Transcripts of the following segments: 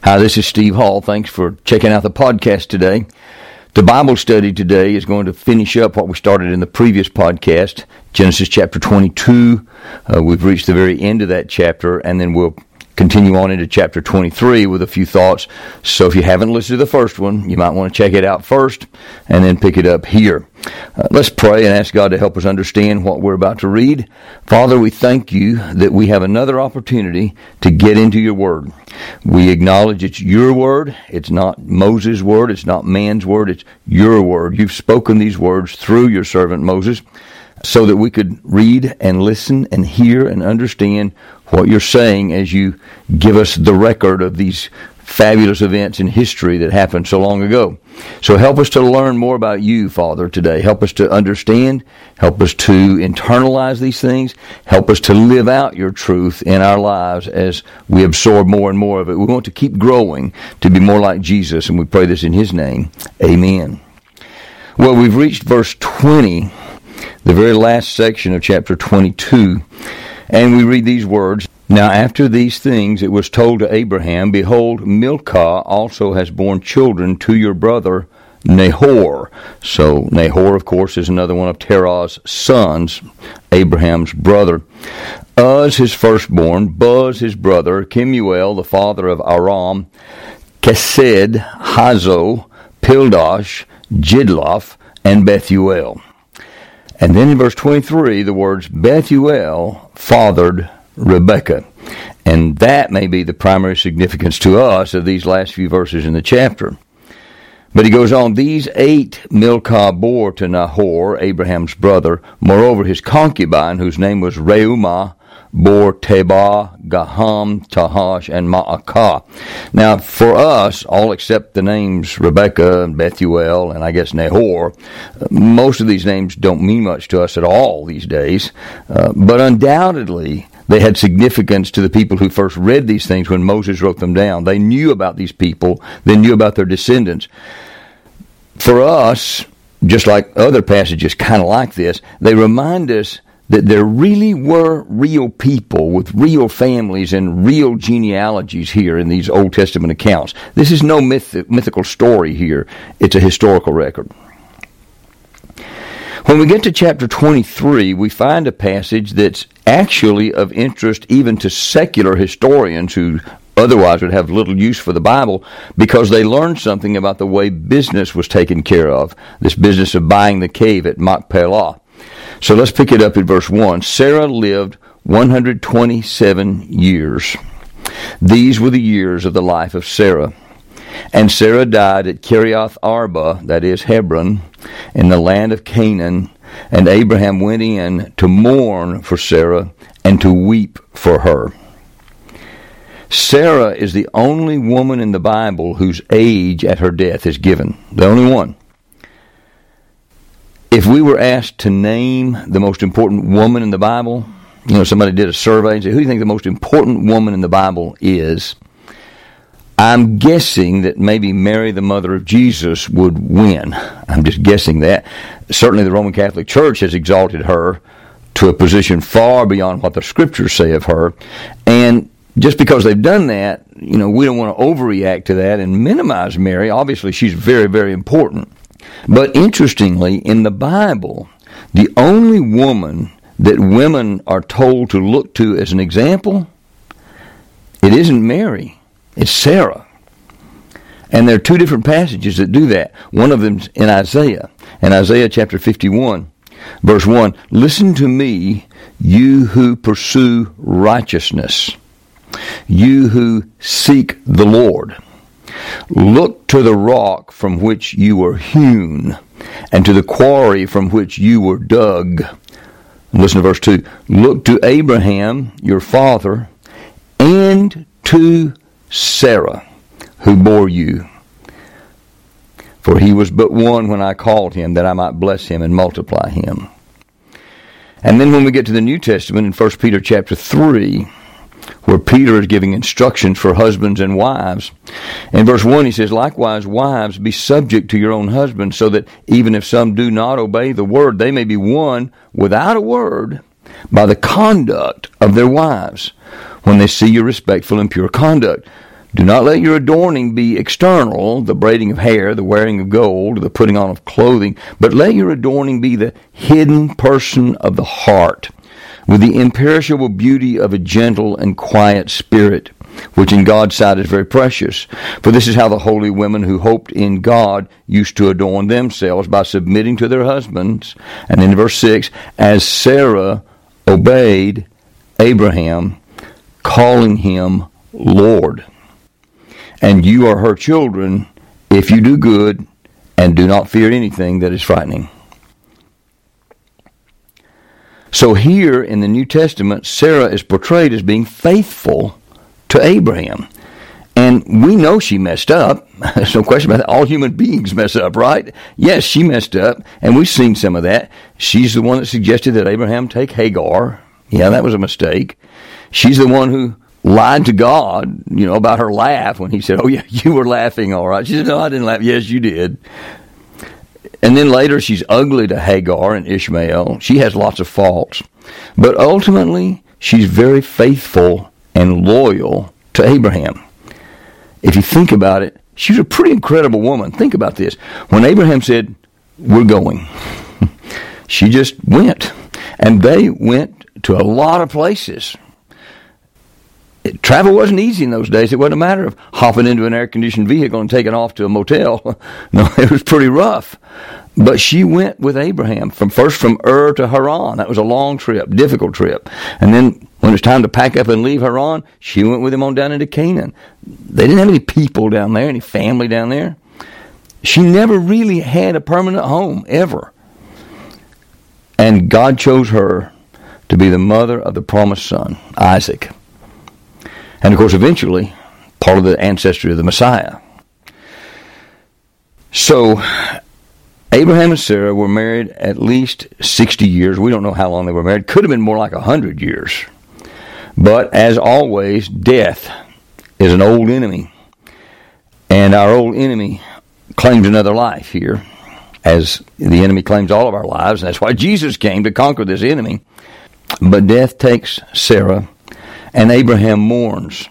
Hi, this is Steve Hall. Thanks for checking out the podcast today. The Bible study today is going to finish up what we started in the previous podcast, Genesis chapter 22. We've reached the very end of that chapter, and then we'll continue on into chapter 23 with a few thoughts. So if you haven't listened to the first one, you might want to check it out first and then pick it up here. Let's pray and ask God to help us understand what we're about to read. Father, we thank you that we have another opportunity to get into your word. We acknowledge it's your word. It's not Moses' word. It's not man's word. It's your word. You've spoken these words through your servant Moses so that we could read and listen and hear and understand what you're saying as you give us the record of these fabulous events in history that happened so long ago. So help us to learn more about you, Father, today. Help us to understand. Help us to internalize these things. Help us to live out your truth in our lives as we absorb more and more of it. We want to keep growing to be more like Jesus, and we pray this in his name. Amen. Well, we've reached verse 20, the very last section of chapter 22, and we read these words. Now after these things it was told to Abraham, Behold, Milcah also has borne children to your brother Nahor. So Nahor, of course, is another one of Terah's sons, Abraham's brother. Uz his firstborn, Buz his brother, Kemuel the father of Aram, Kesed, Hazo, Pildash, Jidlaph, and Bethuel. And then in verse 23, the words Bethuel fathered Rebekah. And that may be the primary significance to us of these last few verses in the chapter. But he goes on, These 8 Milcah bore to Nahor, Abraham's brother. Moreover, his concubine, whose name was Reumah, bore Tebah, Gaham, Tahash, and Maacah. Now, for us, all except the names Rebekah and Bethuel and I guess Nahor, most of these names don't mean much to us at all these days. But undoubtedly, they had significance to the people who first read these things when Moses wrote them down. They knew about these people. They knew about their descendants. For us, just like other passages kind of like this, they remind us that there really were real people with real families and real genealogies here in these Old Testament accounts. This is no mythical story here. It's a historical record. When we get to chapter 23, we find a passage that's actually of interest even to secular historians who otherwise would have little use for the Bible because they learned something about the way business was taken care of, this business of buying the cave at Machpelah. So let's pick it up in verse 1. Sarah lived 127 years. These were the years of the life of Sarah. And Sarah died at Kiriath Arba, that is Hebron, in the land of Canaan. And Abraham went in to mourn for Sarah and to weep for her. Sarah is the only woman in the Bible whose age at her death is given. The only one. If we were asked to name the most important woman in the Bible, somebody did a survey and said, who do you think the most important woman in the Bible is? I'm guessing that maybe Mary, the mother of Jesus, would win. I'm just guessing that. Certainly the Roman Catholic Church has exalted her to a position far beyond what the Scriptures say of her. And just because they've done that, we don't want to overreact to that and minimize Mary. Obviously, she's very, very important. But interestingly, in the Bible, the only woman that women are told to look to as an example, it isn't Mary. It's Sarah. And there are 2 different passages that do that. One of them's in Isaiah. In Isaiah chapter 51, verse 1, Listen to me, you who pursue righteousness, you who seek the Lord. Look to the rock from which you were hewn, and to the quarry from which you were dug. Listen to verse 2. Look to Abraham, your father, and to Sarah, who bore you. For he was but one when I called him, that I might bless him and multiply him. And then when we get to the New Testament in 1 Peter chapter 3, where Peter is giving instructions for husbands and wives. In verse 1 he says, Likewise, wives, be subject to your own husbands, so that even if some do not obey the word, they may be won without a word by the conduct of their wives, when they see your respectful and pure conduct. Do not let your adorning be external, the braiding of hair, the wearing of gold, the putting on of clothing, but let your adorning be the hidden person of the heart, with the imperishable beauty of a gentle and quiet spirit, which in God's sight is very precious. For this is how the holy women who hoped in God used to adorn themselves, by submitting to their husbands. And in verse 6, as Sarah obeyed Abraham, calling him Lord. And you are her children if you do good and do not fear anything that is frightening. So here in the New Testament, Sarah is portrayed as being faithful to Abraham. And we know she messed up. There's no question about that. All human beings mess up, right? Yes, she messed up, and we've seen some of that. She's the one that suggested that Abraham take Hagar. Yeah, that was a mistake. She's the one who lied to God, about her laugh when he said, oh yeah, you were laughing, all right. She said, no, I didn't laugh. Yes, you did. And then later she's ugly to Hagar and Ishmael. She has lots of faults. But ultimately, she's very faithful and loyal to Abraham. If you think about it, she's a pretty incredible woman. Think about this. When Abraham said, we're going, she just went. And they went to a lot of places. Travel wasn't easy in those days. It wasn't a matter of hopping into an air-conditioned vehicle and taking off to a motel. No, it was pretty rough. But she went with Abraham from Ur to Haran. That was a long trip, difficult trip. And then when it was time to pack up and leave Haran, she went with him on down into Canaan. They didn't have any people down there, any family down there. She never really had a permanent home, ever. And God chose her to be the mother of the promised son, Isaac. And, of course, eventually, part of the ancestry of the Messiah. So, Abraham and Sarah were married at least 60 years. We don't know how long they were married. Could have been more like 100 years. But, as always, death is an old enemy. And our old enemy claims another life here, as the enemy claims all of our lives. And that's why Jesus came, to conquer this enemy. But death takes Sarah, and Abraham mourns.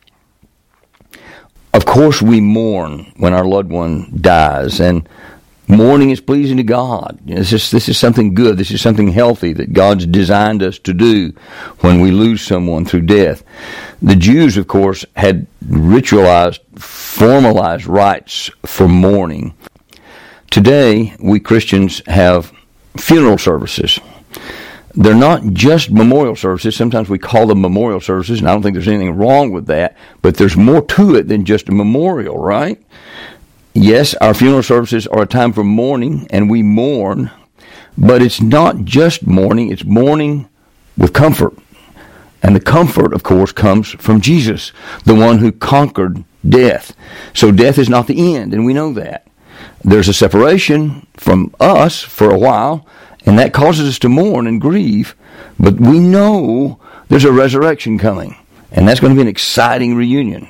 Of course we mourn when our loved one dies, and mourning is pleasing to God. This is something good. This is something healthy that God's designed us to do when we lose someone through death. The Jews, of course, had ritualized, formalized rites for mourning. Today, we Christians have funeral services. They're not just memorial services. Sometimes we call them memorial services, and I don't think there's anything wrong with that, but there's more to it than just a memorial, right? Yes, our funeral services are a time for mourning, and we mourn, but it's not just mourning, it's mourning with comfort. And the comfort, of course, comes from Jesus, the one who conquered death. So death is not the end, and we know that. There's a separation from us for a while, and that causes us to mourn and grieve. But we know there's a resurrection coming. And that's going to be an exciting reunion.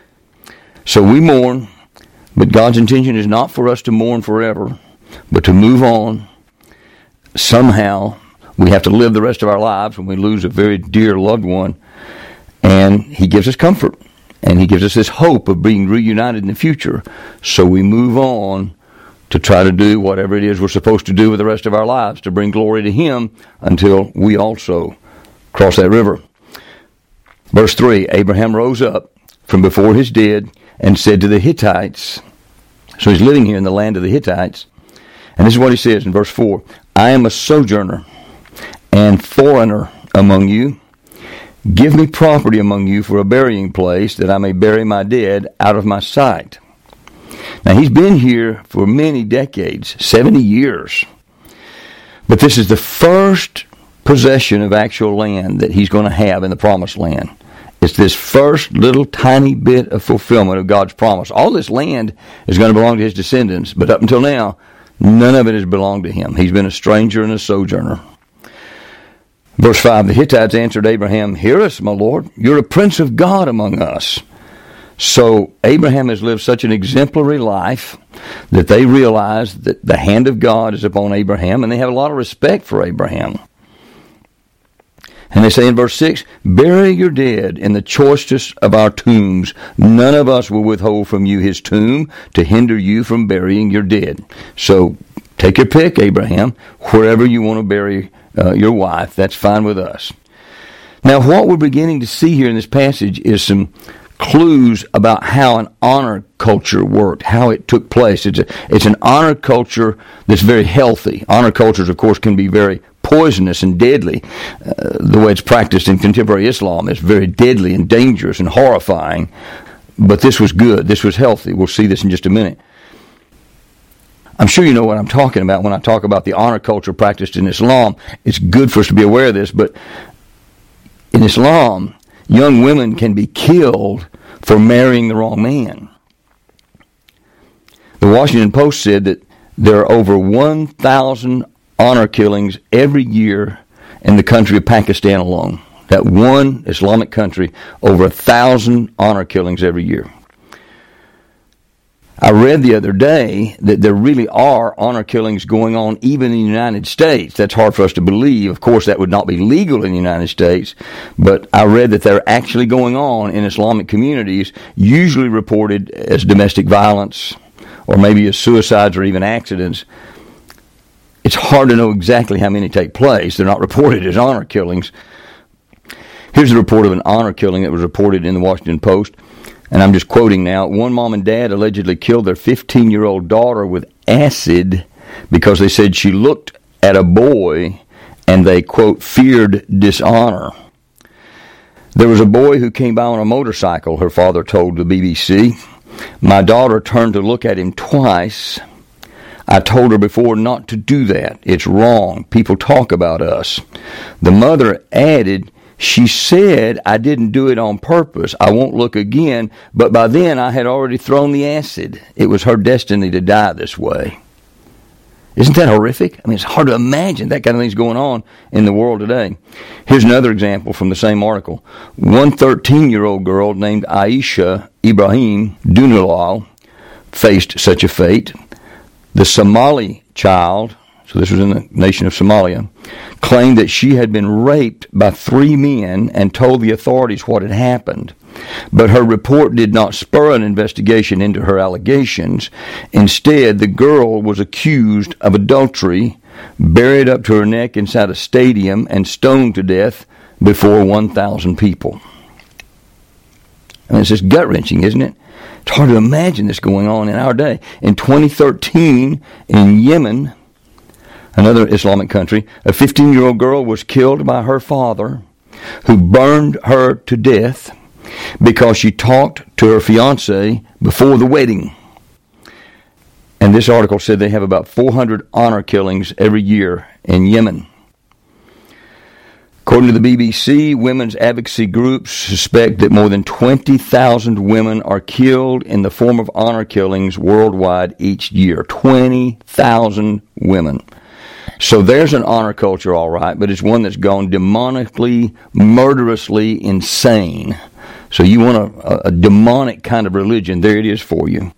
So we mourn. But God's intention is not for us to mourn forever, but to move on. Somehow, we have to live the rest of our lives when we lose a very dear loved one. And He gives us comfort. And He gives us this hope of being reunited in the future. So we move on to try to do whatever it is we're supposed to do with the rest of our lives, to bring glory to Him until we also cross that river. Verse 3, Abraham rose up from before his dead and said to the Hittites, so he's living here in the land of the Hittites, and this is what he says in verse 4, I am a sojourner and foreigner among you. Give me property among you for a burying place, that I may bury my dead out of my sight. Now, he's been here for many decades, 70 years. But this is the first possession of actual land that he's going to have in the promised land. It's this first little tiny bit of fulfillment of God's promise. All this land is going to belong to his descendants, but up until now, none of it has belonged to him. He's been a stranger and a sojourner. Verse 5, the Hittites answered Abraham, Hear us, my Lord. You're a prince of God among us. So Abraham has lived such an exemplary life that they realize that the hand of God is upon Abraham, and they have a lot of respect for Abraham. And they say in verse 6, bury your dead in the choicest of our tombs. None of us will withhold from you his tomb to hinder you from burying your dead. So take your pick, Abraham. Wherever you want to bury your wife, that's fine with us. Now, what we're beginning to see here in this passage is some clues about how an honor culture worked, how it took place. It's an honor culture that's very healthy. Honor cultures, of course, can be very poisonous and deadly. The way it's practiced in contemporary Islam is very deadly and dangerous and horrifying. But this was good. This was healthy. We'll see this in just a minute. I'm sure you know what I'm talking about when I talk about the honor culture practiced in Islam. It's good for us to be aware of this, but in Islam, young women can be killed for marrying the wrong man. The Washington Post said that there are over 1,000 honor killings every year in the country of Pakistan alone. That one Islamic country, over 1,000 honor killings every year. I read the other day that there really are honor killings going on even in the United States. That's hard for us to believe. Of course, that would not be legal in the United States, but I read that they're actually going on in Islamic communities, usually reported as domestic violence or maybe as suicides or even accidents. It's hard to know exactly how many take place. They're not reported as honor killings. Here's a report of an honor killing that was reported in the Washington Post. And I'm just quoting now. One mom and dad allegedly killed their 15-year-old daughter with acid because they said she looked at a boy and they, quote, feared dishonor. There was a boy who came by on a motorcycle, her father told the BBC. My daughter turned to look at him twice. I told her before not to do that. It's wrong. People talk about us. The mother added, she said I didn't do it on purpose. I won't look again. But by then I had already thrown the acid. It was her destiny to die this way. Isn't that horrific? I mean, it's hard to imagine that kind of thing's going on in the world today. Here's another example from the same article. One 13-year-old girl named Aisha Ibrahim Dunilal faced such a fate. The Somali child, so this was in the nation of Somalia, claimed that she had been raped by 3 men and told the authorities what had happened. But her report did not spur an investigation into her allegations. Instead, the girl was accused of adultery, buried up to her neck inside a stadium, and stoned to death before 1,000 people. I mean, it's just gut-wrenching, isn't it? It's hard to imagine this going on in our day. In 2013, in Yemen, another Islamic country, a 15-year-old girl was killed by her father, who burned her to death because she talked to her fiancé before the wedding. And this article said they have about 400 honor killings every year in Yemen. According to the BBC, women's advocacy groups suspect that more than 20,000 women are killed in the form of honor killings worldwide each year. 20,000 women. So there's an honor culture, all right, but it's one that's gone demonically, murderously insane. So you want a demonic kind of religion, there it is for you.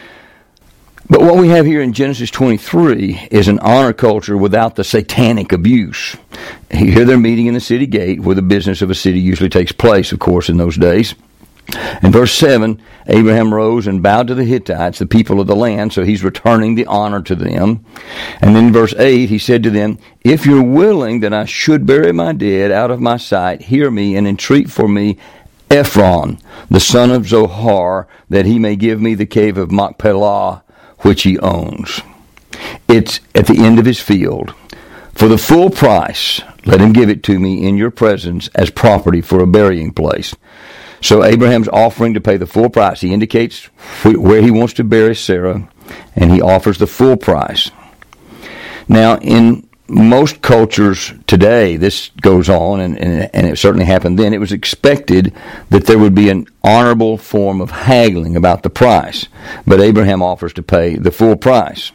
But what we have here in Genesis 23 is an honor culture without the satanic abuse. Here they're meeting in the city gate, where the business of a city usually takes place, of course, in those days. In verse 7, Abraham rose and bowed to the Hittites, the people of the land, so he's returning the honor to them. And then in verse 8, he said to them, if you're willing that I should bury my dead out of my sight, hear me and entreat for me Ephron, the son of Zohar, that he may give me the cave of Machpelah, which he owns. It's at the end of his field. For the full price, let him give it to me in your presence as property for a burying place. So Abraham's offering to pay the full price. He indicates where he wants to bury Sarah, and he offers the full price. Now, in most cultures today, this goes on, and it certainly happened then. It was expected that there would be an honorable form of haggling about the price, but Abraham offers to pay the full price.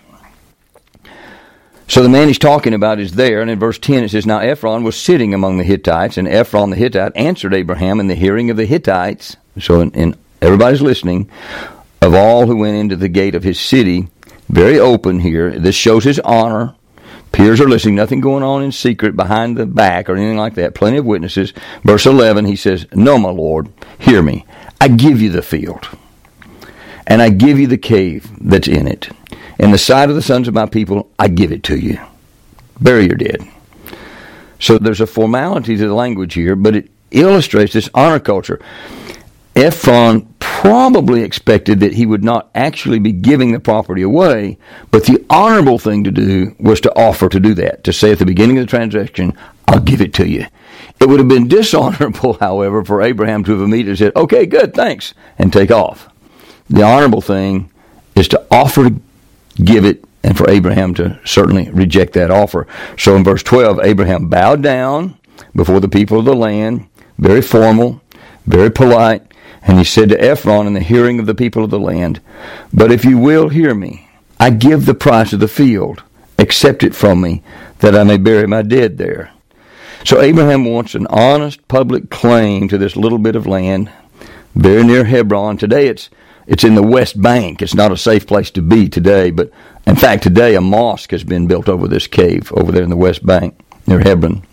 So the man he's talking about is there, and in verse 10 it says, now Ephron was sitting among the Hittites, and Ephron the Hittite answered Abraham in the hearing of the Hittites, so in everybody's listening, of all who went into the gate of his city, very open here. This shows his honor Peers are listening. Nothing going on in secret behind the back or anything like that. Plenty of witnesses. Verse 11, he says, "No, my Lord, hear me. I give you the field, and I give you the cave that's in it. In the sight of the sons of my people, I give it to you. Bury your dead." So there's a formality to the language here, but it illustrates this honor culture. Ephron probably expected that he would not actually be giving the property away, but the honorable thing to do was to offer to do that, to say at the beginning of the transaction, "I'll give it to you." It would have been dishonorable, however, for Abraham to have immediately said, "Okay, good, thanks," and take off. The honorable thing is to offer to give it, and for Abraham to certainly reject that offer. So in verse 12, Abraham bowed down before the people of the land, very formal, very polite, and he said to Ephron in the hearing of the people of the land, "But if you will hear me, I give the price of the field. Accept it from me, that I may bury my dead there." So Abraham wants an honest public claim to this little bit of land very near Hebron. Today it's in the West Bank. It's not a safe place to be today, but in fact today a mosque has been built over this cave over there in the West Bank near Hebron.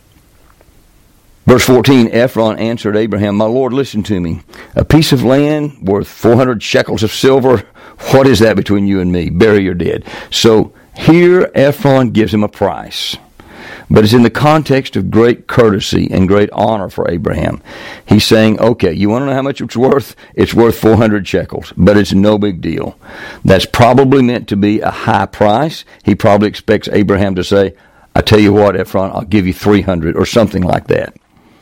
Verse 14, Ephron answered Abraham, "My Lord, listen to me. A piece of land worth 400 shekels of silver, what is that between you and me? Bury your dead." So here Ephron gives him a price, but it's in the context of great courtesy and great honor for Abraham. He's saying, okay, you want to know how much it's worth? It's worth 400 shekels, but it's no big deal. That's probably meant to be a high price. He probably expects Abraham to say, "I tell you what, Ephron, I'll give you 300 or something like that."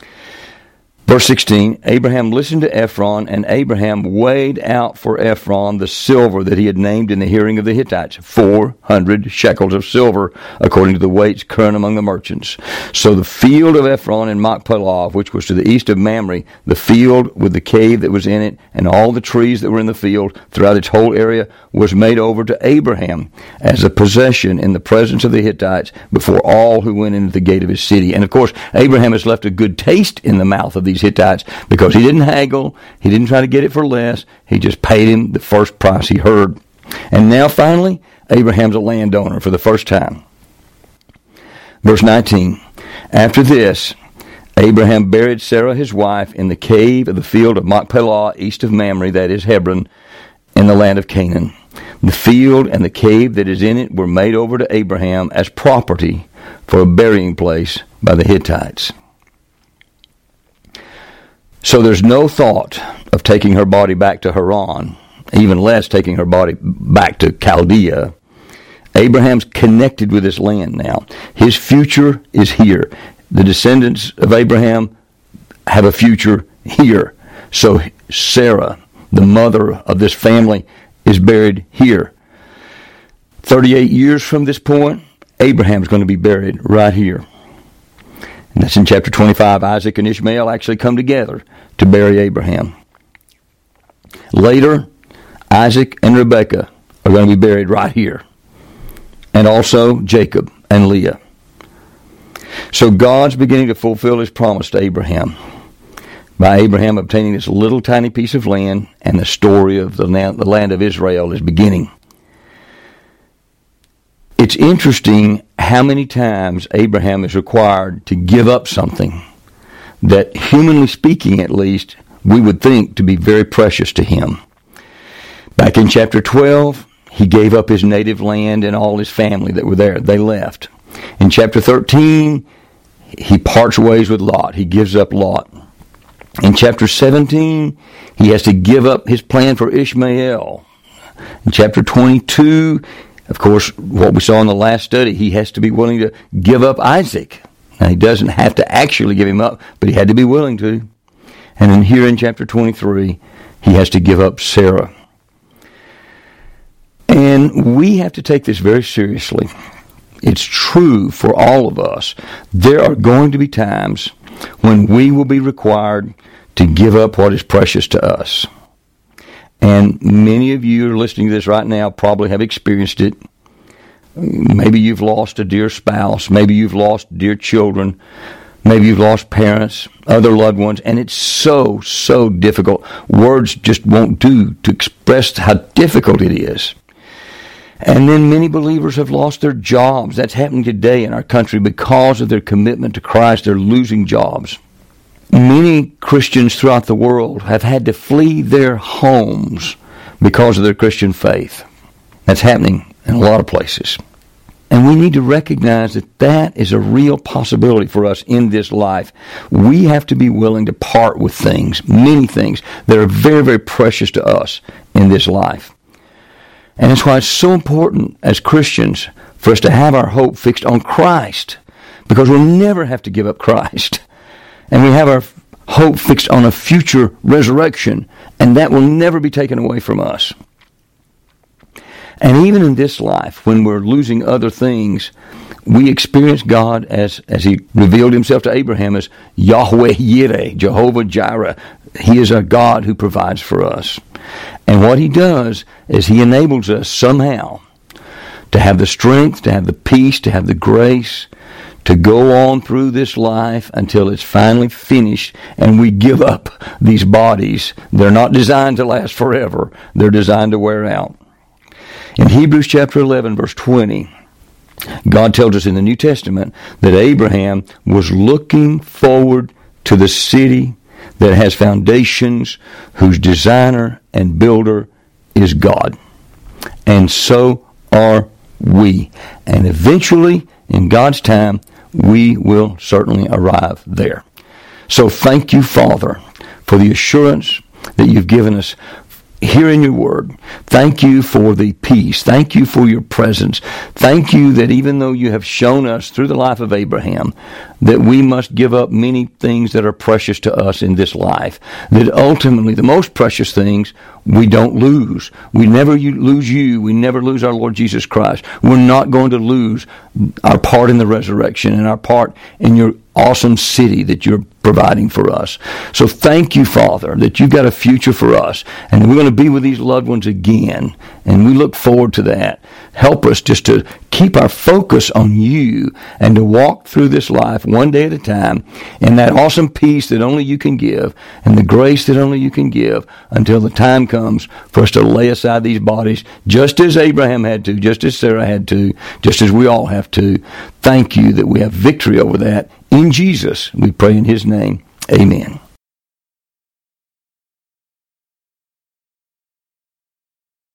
Verse 16, Abraham listened to Ephron, and Abraham weighed out for Ephron the silver that he had named in the hearing of the Hittites, 400 shekels of silver, according to the weights current among the merchants. So the field of Ephron in Machpelah, which was to the east of Mamre, the field with the cave that was in it, and all the trees that were in the field throughout its whole area, was made over to Abraham as a possession in the presence of the Hittites before all who went into the gate of his city. And of course, Abraham has left a good taste in the mouth of these Hittites, because he didn't haggle, he didn't try to get it for less, he just paid him the first price he heard. And now finally, Abraham's a landowner for the first time. Verse 19, after this, Abraham buried Sarah his wife in the cave of the field of Machpelah, east of Mamre, that is Hebron, in the land of Canaan. The field and the cave that is in it were made over to Abraham as property for a burying place by the Hittites. So there's no thought of taking her body back to Haran, even less taking her body back to Chaldea. Abraham's connected with this land now. His future is here. The descendants of Abraham have a future here. So Sarah, the mother of this family, is buried here. 38 years from this point, Abraham's going to be buried right here. And that's in chapter 25. Isaac and Ishmael actually come together to bury Abraham. Later, Isaac and Rebekah are going to be buried right here. And also Jacob and Leah. So God's beginning to fulfill his promise to Abraham by Abraham obtaining this little tiny piece of land, and the story of the land of Israel is beginning. It's interesting how many times Abraham is required to give up something that, humanly speaking at least, we would think to be very precious to him. Back in chapter 12, he gave up his native land and all his family that were there. They left. In chapter 13, he parts ways with Lot. He gives up Lot. In chapter 17, he has to give up his plan for Ishmael. In chapter 22, of course, what we saw in the last study, he has to be willing to give up Isaac. Now, he doesn't have to actually give him up, but he had to be willing to. And then here in chapter 23, he has to give up Sarah. And we have to take this very seriously. It's true for all of us. There are going to be times when we will be required to give up what is precious to us. And many of you are listening to this right now probably have experienced it. Maybe you've lost a dear spouse. Maybe you've lost dear children. Maybe you've lost parents, other loved ones. And it's so, so difficult. Words just won't do to express how difficult it is. And then many believers have lost their jobs. That's happening today in our country because of their commitment to Christ. They're losing jobs. Many Christians throughout the world have had to flee their homes because of their Christian faith. That's happening in a lot of places. And we need to recognize that that is a real possibility for us in this life. We have to be willing to part with things, many things, that are very, very precious to us in this life. And that's why it's so important as Christians for us to have our hope fixed on Christ, because we'll never have to give up Christ. And we have our hope fixed on a future resurrection, and that will never be taken away from us. And even in this life, when we're losing other things, we experience God as He revealed Himself to Abraham as Yahweh Yireh, Jehovah Jireh. He is a God who provides for us. And what He does is He enables us somehow to have the strength, to have the peace, to have the grace, to go on through this life until it's finally finished and we give up these bodies. They're not designed to last forever. They're designed to wear out. In Hebrews chapter 11, verse 20, God tells us in the New Testament that Abraham was looking forward to the city that has foundations, whose designer and builder is God. And so are we. And eventually, in God's time, we will certainly arrive there. So thank you, Father, for the assurance that you've given us here in your word. Thank you for the peace. Thank you for your presence. Thank you that even though you have shown us through the life of Abraham that we must give up many things that are precious to us in this life, that ultimately the most precious things we don't lose. We never lose you. We never lose our Lord Jesus Christ. We're not going to lose our part in the resurrection and our part in your awesome city that you're providing for us. So thank you, Father, that you've got a future for us, and we're going to be with these loved ones again, and we look forward to that. Help us just to keep our focus on you and to walk through this life one day at a time in that awesome peace that only you can give and the grace that only you can give until the time comes for us to lay aside these bodies just as Abraham had to, just as Sarah had to, just as we all have to. Thank you that we have victory over that. In Jesus, we pray in His name. Amen.